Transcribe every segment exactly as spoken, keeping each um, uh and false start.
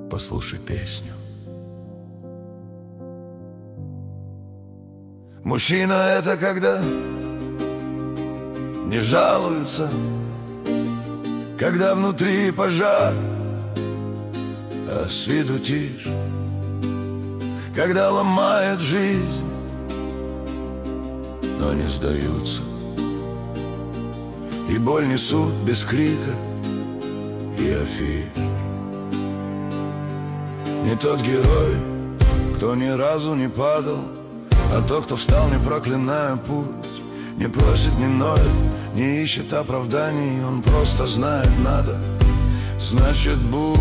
послушай песню. Мужчина — это когда не жалуются, когда внутри пожар, а с виду тишь, когда ломает жизнь, но не сдаются, и боль несут без крика и афиш. Не тот герой, кто ни разу не падал, а тот, кто встал, не проклиная путь, не просит, не ноет, не ищет оправданий. Он просто знает, надо, значит будь.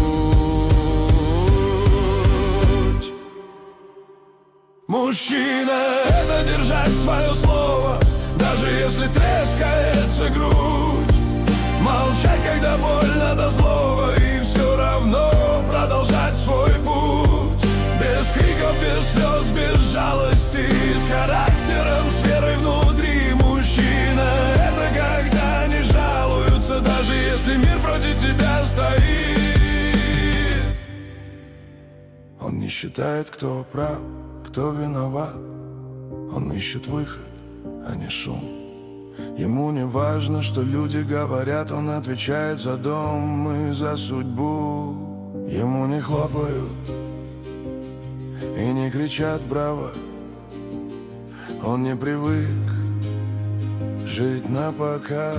Мужчина — это держать свое слово, даже если трескается грудь. Молчать, когда больно до злого, и все равно продолжать свой путь. Без криков, без слез, без жалости, с характером, с верой внутри. Мужчина — это когда не жалуются, даже если мир против тебя стоит. Он не считает, кто прав, кто виноват. Он ищет выход, а не шум. Ему не важно, что люди говорят, он отвечает за дом и за судьбу. Ему не хлопают и не кричат браво. Он не привык жить на показ.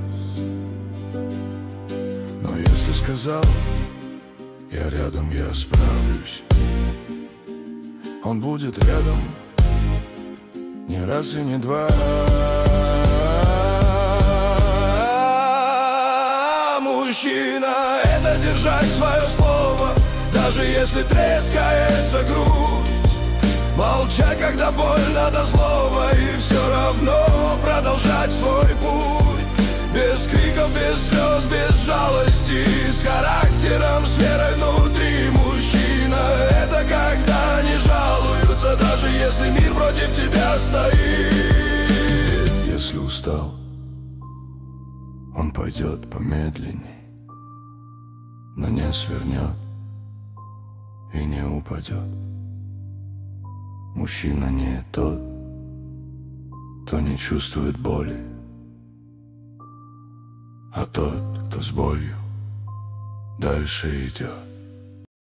Но если сказал, я рядом, я справлюсь, он будет рядом не раз и не два. Мужчина — это держать свое слово, даже если трескается грудь. Молчать, когда больно до злого, и все равно продолжать свой путь. Без криков, без слез, без жалости, с характером, с верой внутри. Мужчина — это когда не жалуются, даже если мир против тебя стоит. Если устал, он пойдет помедленней, но не свернет и не упадет. Мужчина не тот, кто не чувствует боли, а тот, кто с болью дальше идет.